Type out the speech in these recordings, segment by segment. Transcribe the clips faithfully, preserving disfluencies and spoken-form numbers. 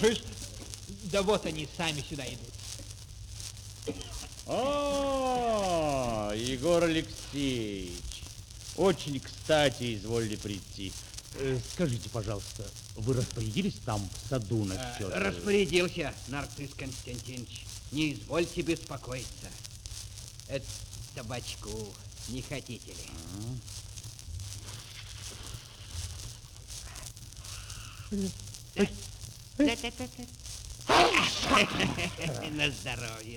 Слушаюсь. Да вот они сами сюда идут. О, Егор Алексеевич, очень кстати изволили прийти. Э, скажите, пожалуйста, вы распорядились там в саду насчет... А, распорядился, Нарцисс Константинович. Не извольте беспокоиться. Это табачку не хотите ли? Да, да, да, да, да. На здоровье.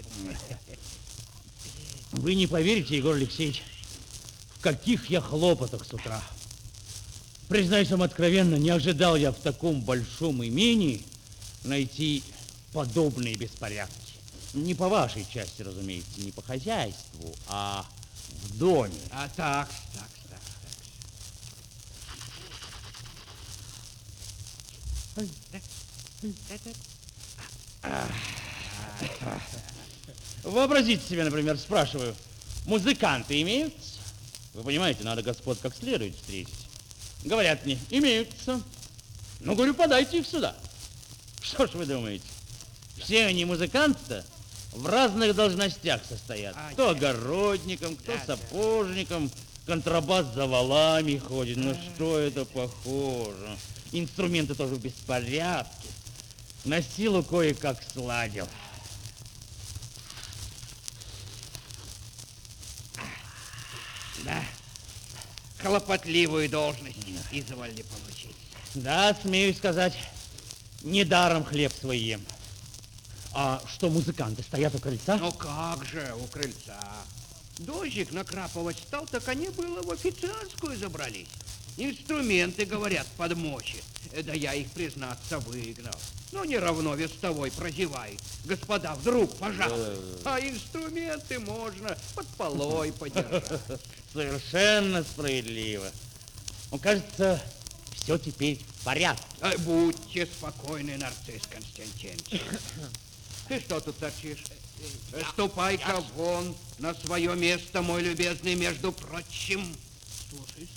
Вы не поверите, Егор Алексеевич, в каких я хлопотах с утра. Признаюсь вам откровенно, не ожидал я в таком большом имении найти подобные беспорядки. Не по вашей части, разумеется, не по хозяйству, а в доме. А так, так, так, так. Вообразите себе, например, спрашиваю, музыканты имеются? Вы понимаете, надо господ как следует встретить. Говорят мне, имеются. Ну, говорю, подайте их сюда. Что ж вы думаете? Все они музыканты-то в разных должностях состоят. А, Кто нет. огородником, кто Да, да. сапожником, контрабас за валами ходит. Ну, что это похоже? Инструменты тоже в беспорядке. На силу кое-как сладил. Да. Хлопотливую должность изволили получить. Да, смею сказать, недаром хлеб свой ем. А что, музыканты стоят у крыльца? Ну как же, у крыльца. Дождик накрапывать стал, так они было в официантскую забрались. Инструменты, говорят, подмочит. Э, Да я их, признаться, выгнал. Ну, не равно вестовой прозевает. Господа, вдруг, пожалуйста. А инструменты можно под полой подержать. Совершенно справедливо. Ну, кажется, все теперь в порядке. Э, Будьте спокойны, Нарцисс Константинович. Ты что тут торчишь? Э, Ступай-ка вон на свое место, мой любезный, между прочим. Слушаюсь.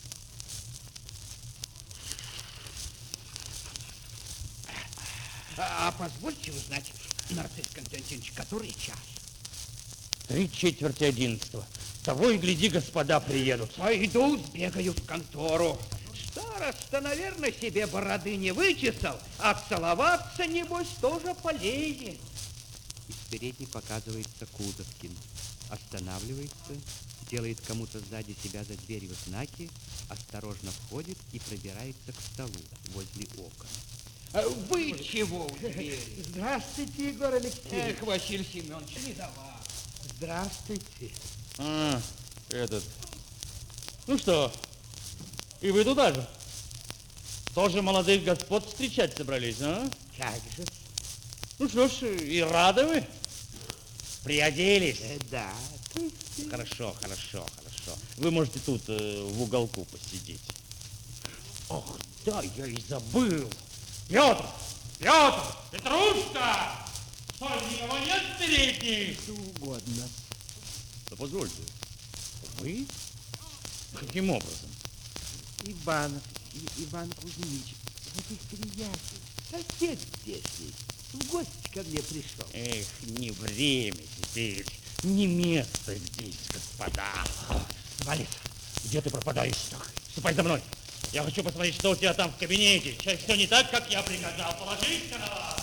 А, а позвольте узнать, Нарцисс Константинович, который час? Три четверти одиннадцатого. Того и гляди, господа приедут. Пойду сбегаю в контору. Староста, наверное, себе бороды не вычесал, а целоваться, небось, тоже полезет. Из передней показывается Кузовкин. Останавливается, делает кому-то сзади себя за дверью знаки, осторожно входит и пробирается к столу возле окон. А вы чего у двери? Здравствуйте, Егор Алексеевич. Эх, Василий Семенович, не до вас. Здравствуйте. А, этот. Ну что, и вы туда же? Тоже молодых господ встречать собрались, а? Как же? Ну что ж, и рады вы? Приоделись? Э, Да. Хорошо, хорошо, хорошо. Вы можете тут э, в уголку посидеть. Ох, да, я и забыл. Петр! Петр! Петрушка! Что, никого нет в передней? Что угодно. Да позвольте. Вы? Каким образом? Иванов, И- Иван Кузьмич, вот их приятель, сосед здешний, в гости ко мне пришел. Эх, не время теперь, не место здесь, господа. Валис, где ты пропадаешь? Ступай за мной. Я хочу посмотреть, что у тебя там в кабинете. Сейчас все не так, как я приказал. Положись на вас.